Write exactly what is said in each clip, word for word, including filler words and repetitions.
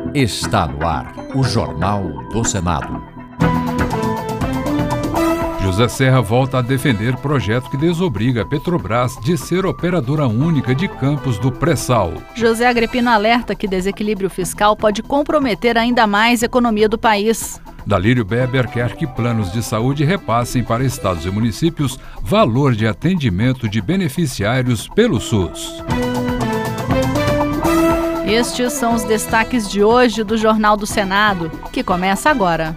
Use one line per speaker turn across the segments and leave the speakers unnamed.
Está no ar o Jornal do Senado.
José Serra volta a defender projeto que desobriga a Petrobras de ser operadora única de campos do pré-sal.
José Agripino alerta que desequilíbrio fiscal pode comprometer ainda mais a economia do país.
Dalírio Beber quer que planos de saúde repassem para estados e municípios valor de atendimento de beneficiários pelo SUS.
Estes são os destaques de hoje do Jornal do Senado, que começa agora.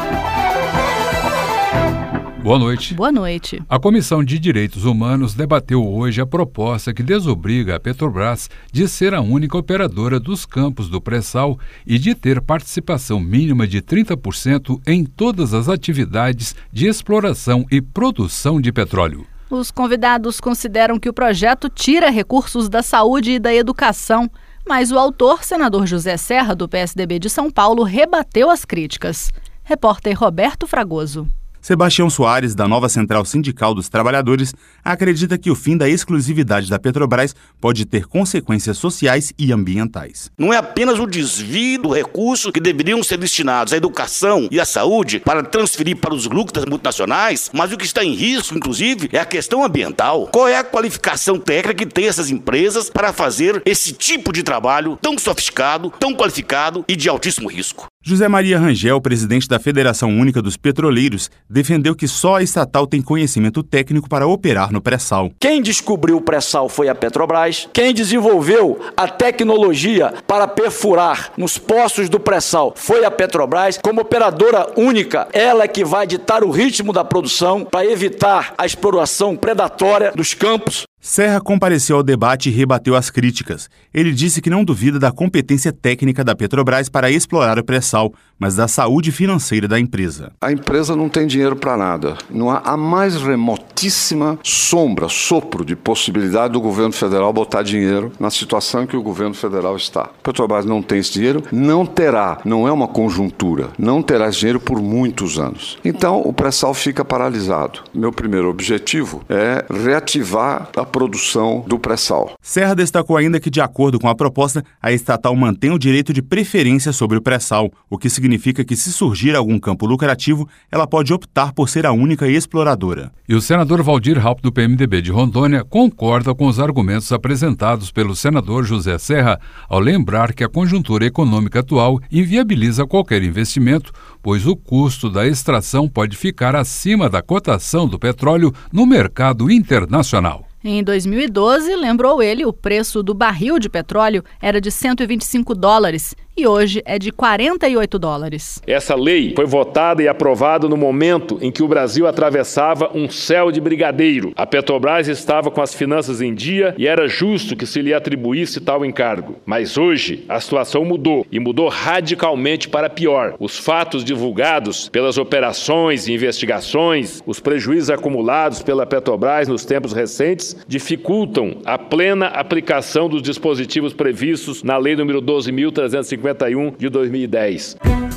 Boa noite.
Boa noite.
A Comissão de Direitos Humanos debateu hoje a proposta que desobriga a Petrobras de ser a única operadora dos campos do pré-sal e de ter participação mínima de trinta por cento em todas as atividades de exploração e produção de petróleo.
Os convidados consideram que o projeto tira recursos da saúde e da educação, mas o autor, senador José Serra, do P S D B de São Paulo, rebateu as críticas. Repórter Roberto Fragoso.
Sebastião Soares, da Nova Central Sindical dos Trabalhadores, acredita que o fim da exclusividade da Petrobras pode ter consequências sociais e ambientais.
Não é apenas o desvio do recurso que deveriam ser destinados à educação e à saúde para transferir para os lucros das multinacionais, mas o que está em risco, inclusive, é a questão ambiental. Qual é a qualificação técnica que tem essas empresas para fazer esse tipo de trabalho tão sofisticado, tão qualificado e de altíssimo risco?
José Maria Rangel, presidente da Federação Única dos Petroleiros, defendeu que só a estatal tem conhecimento técnico para operar no pré-sal.
Quem descobriu o pré-sal foi a Petrobras. Quem desenvolveu a tecnologia para perfurar nos poços do pré-sal foi a Petrobras. Como operadora única, ela é que vai ditar o ritmo da produção para evitar a exploração predatória dos campos.
Serra compareceu ao debate e rebateu as críticas. Ele disse que não duvida da competência técnica da Petrobras para explorar o pré-sal, mas da saúde financeira da empresa.
A empresa não tem dinheiro para nada. Não há a mais remotíssima sombra, sopro de possibilidade do governo federal botar dinheiro na situação em que o governo federal está. A Petrobras não tem esse dinheiro, não terá, não é uma conjuntura, não terá esse dinheiro por muitos anos. Então, o pré-sal fica paralisado. Meu primeiro objetivo é reativar a produção do pré-sal.
Serra destacou ainda que, de acordo com a proposta, a estatal mantém o direito de preferência sobre o pré-sal, o que significa que, se surgir algum campo lucrativo, ela pode optar por ser a única exploradora.
E o senador Valdir Raupp, do P M D B de Rondônia, concorda com os argumentos apresentados pelo senador José Serra, ao lembrar que a conjuntura econômica atual inviabiliza qualquer investimento, pois o custo da extração pode ficar acima da cotação do petróleo no mercado internacional.
Em dois mil e doze, lembrou ele, o preço do barril de petróleo era de cento e vinte e cinco dólares e hoje é de quarenta e oito dólares.
Essa lei foi votada e aprovada no momento em que o Brasil atravessava um céu de brigadeiro. A Petrobras estava com as finanças em dia e era justo que se lhe atribuísse tal encargo. Mas hoje a situação mudou e mudou radicalmente para pior. Os fatos divulgados pelas operações e investigações, os prejuízos acumulados pela Petrobras nos tempos recentes, dificultam a plena aplicação dos dispositivos previstos na Lei número doze mil trezentos e cinquenta e um de dois mil e dez.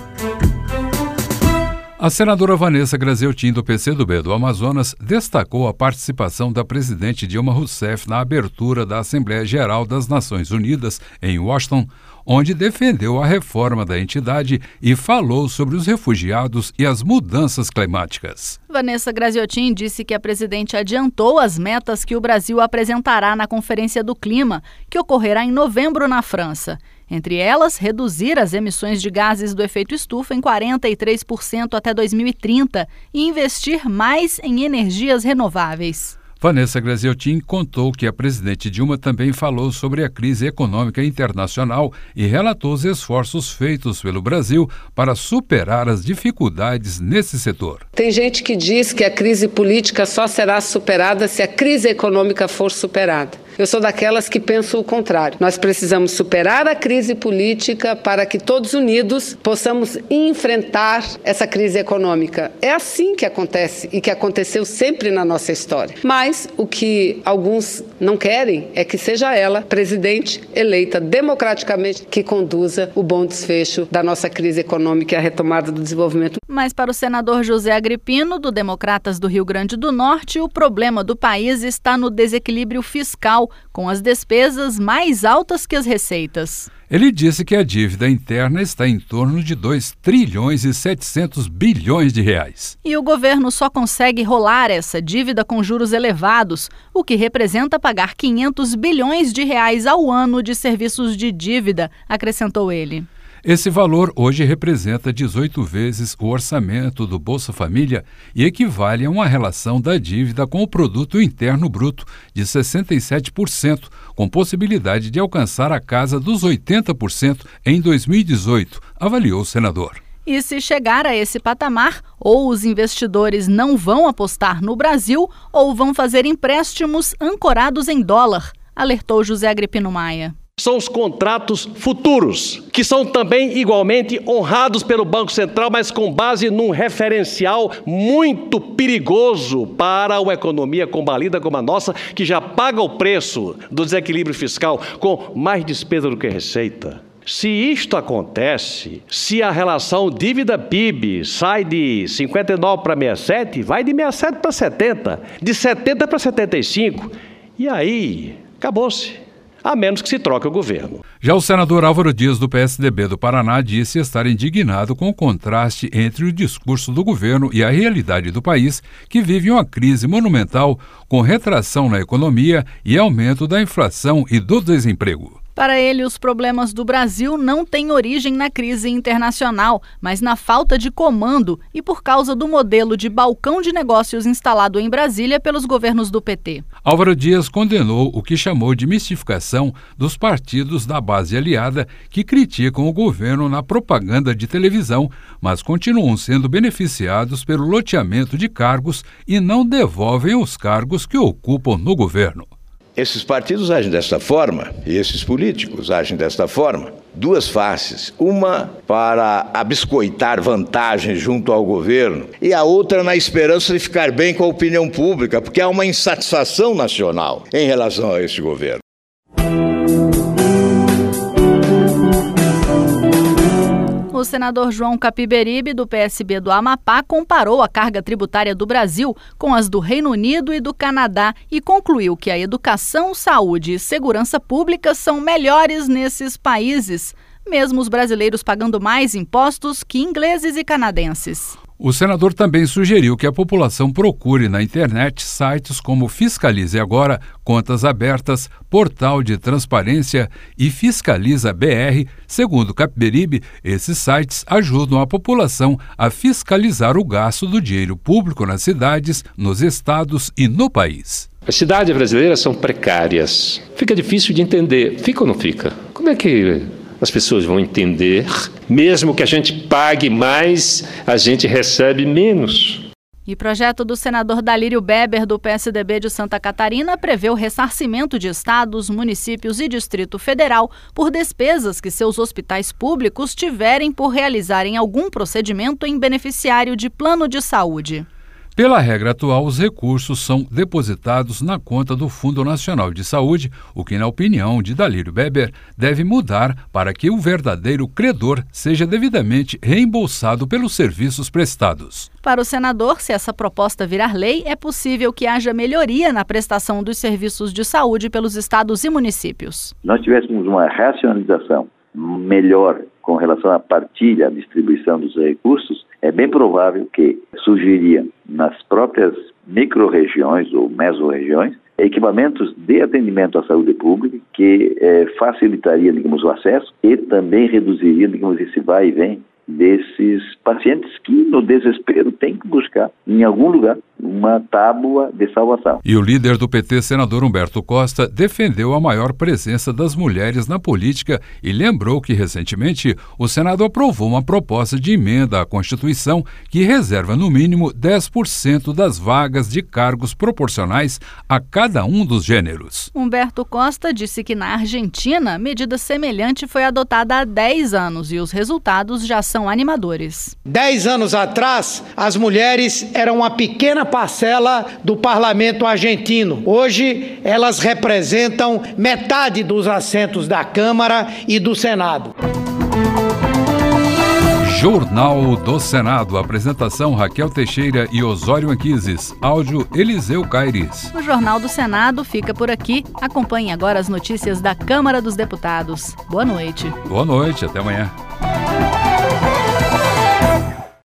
A senadora Vanessa Graziotin, do P C do B do Amazonas, destacou a participação da presidente Dilma Rousseff na abertura da Assembleia Geral das Nações Unidas, em Washington, onde defendeu a reforma da entidade e falou sobre os refugiados e as mudanças climáticas.
Vanessa Graziotin disse que a presidente adiantou as metas que o Brasil apresentará na Conferência do Clima, que ocorrerá em novembro na França. Entre elas, reduzir as emissões de gases do efeito estufa em quarenta e três por cento até dois mil e trinta e investir mais em energias renováveis.
Vanessa Graziotin contou que a presidente Dilma também falou sobre a crise econômica internacional e relatou os esforços feitos pelo Brasil para superar as dificuldades nesse setor.
Tem gente que diz que a crise política só será superada se a crise econômica for superada. Eu sou daquelas que pensam o contrário. Nós precisamos superar a crise política para que todos unidos possamos enfrentar essa crise econômica. É assim que acontece e que aconteceu sempre na nossa história. Mas o que alguns não querem é que seja ela, presidente eleita democraticamente, que conduza o bom desfecho da nossa crise econômica e a retomada do desenvolvimento.
Mas para o senador José Agripino, do Democratas do Rio Grande do Norte, o problema do país está no desequilíbrio fiscal, Federal, com as despesas mais altas que as receitas.
Ele disse que a dívida interna está em torno de dois trilhões e setecentos bilhões de reais.
E o governo só consegue rolar essa dívida com juros elevados, o que representa pagar quinhentos bilhões de reais ao ano de serviços de dívida, acrescentou ele.
Esse valor hoje representa dezoito vezes o orçamento do Bolsa Família e equivale a uma relação da dívida com o produto interno bruto de sessenta e sete por cento, com possibilidade de alcançar a casa dos oitenta por cento em dois mil e dezoito, avaliou o senador.
E se chegar a esse patamar, ou os investidores não vão apostar no Brasil ou vão fazer empréstimos ancorados em dólar, alertou José Agripino Maia.
São os contratos futuros, que são também igualmente honrados pelo Banco Central, mas com base num referencial muito perigoso para uma economia combalida como a nossa, que já paga o preço do desequilíbrio fiscal com mais despesa do que receita. Se isto acontece, se a relação dívida-P I B sai de cinquenta e nove para sessenta e sete, vai de sessenta e sete para setenta, de setenta para setenta e cinco, e aí acabou-se. A menos que se troque o governo.
Já o senador Álvaro Dias, do P S D B do Paraná, disse estar indignado com o contraste entre o discurso do governo e a realidade do país, que vive uma crise monumental com retração na economia e aumento da inflação e do desemprego.
Para ele, os problemas do Brasil não têm origem na crise internacional, mas na falta de comando e por causa do modelo de balcão de negócios instalado em Brasília pelos governos do P T.
Álvaro Dias condenou o que chamou de mistificação dos partidos da base aliada que criticam o governo na propaganda de televisão, mas continuam sendo beneficiados pelo loteamento de cargos e não devolvem os cargos que ocupam no governo.
Esses partidos agem desta forma, e esses políticos agem desta forma. Duas faces, uma para abiscoitar vantagens junto ao governo e a outra na esperança de ficar bem com a opinião pública, porque há uma insatisfação nacional em relação a esse governo.
O senador João Capiberibe, do P S B do Amapá, comparou a carga tributária do Brasil com as do Reino Unido e do Canadá e concluiu que a educação, saúde e segurança pública são melhores nesses países, mesmo os brasileiros pagando mais impostos que ingleses e canadenses.
O senador também sugeriu que a população procure na internet sites como Fiscalize Agora, Contas Abertas, Portal de Transparência e Fiscaliza B R. Segundo Capiberibe, esses sites ajudam a população a fiscalizar o gasto do dinheiro público nas cidades, nos estados e no país.
As cidades brasileiras são precárias. Fica difícil de entender. Fica ou não fica? Como é que as pessoas vão entender? Mesmo que a gente pague mais, a gente recebe menos.
E projeto do senador Dalírio Beber, do P S D B de Santa Catarina, prevê o ressarcimento de estados, municípios e Distrito Federal por despesas que seus hospitais públicos tiverem por realizarem algum procedimento em beneficiário de plano de saúde.
Pela regra atual, os recursos são depositados na conta do Fundo Nacional de Saúde, o que, na opinião de Dalírio Beber, deve mudar para que o verdadeiro credor seja devidamente reembolsado pelos serviços prestados.
Para o senador, se essa proposta virar lei, é possível que haja melhoria na prestação dos serviços de saúde pelos estados e municípios.
Se nós tivéssemos uma racionalização melhor com relação à partilha, à distribuição dos recursos, é bem provável que surgiria nas próprias micro-regiões ou mesorregiões equipamentos de atendimento à saúde pública que eh, facilitaria, digamos, o acesso e também reduziria, digamos, esse vai e vem desses pacientes que, no desespero, têm que buscar, em algum lugar, uma tábua de salvação.
E o líder do P T, senador Humberto Costa, defendeu a maior presença das mulheres na política e lembrou que, recentemente, o Senado aprovou uma proposta de emenda à Constituição que reserva, no mínimo, dez por cento das vagas de cargos proporcionais a cada um dos gêneros.
Humberto Costa disse que, na Argentina, medida semelhante foi adotada há dez anos e os resultados já são animadores.
Dez anos atrás, as mulheres eram uma pequena parcela do parlamento argentino. Hoje, elas representam metade dos assentos da Câmara e do Senado.
Jornal do Senado. Apresentação Raquel Teixeira e Osório Anquises. Áudio Eliseu Caires.
O Jornal do Senado fica por aqui. Acompanhe agora as notícias da Câmara dos Deputados. Boa noite.
Boa noite, até amanhã.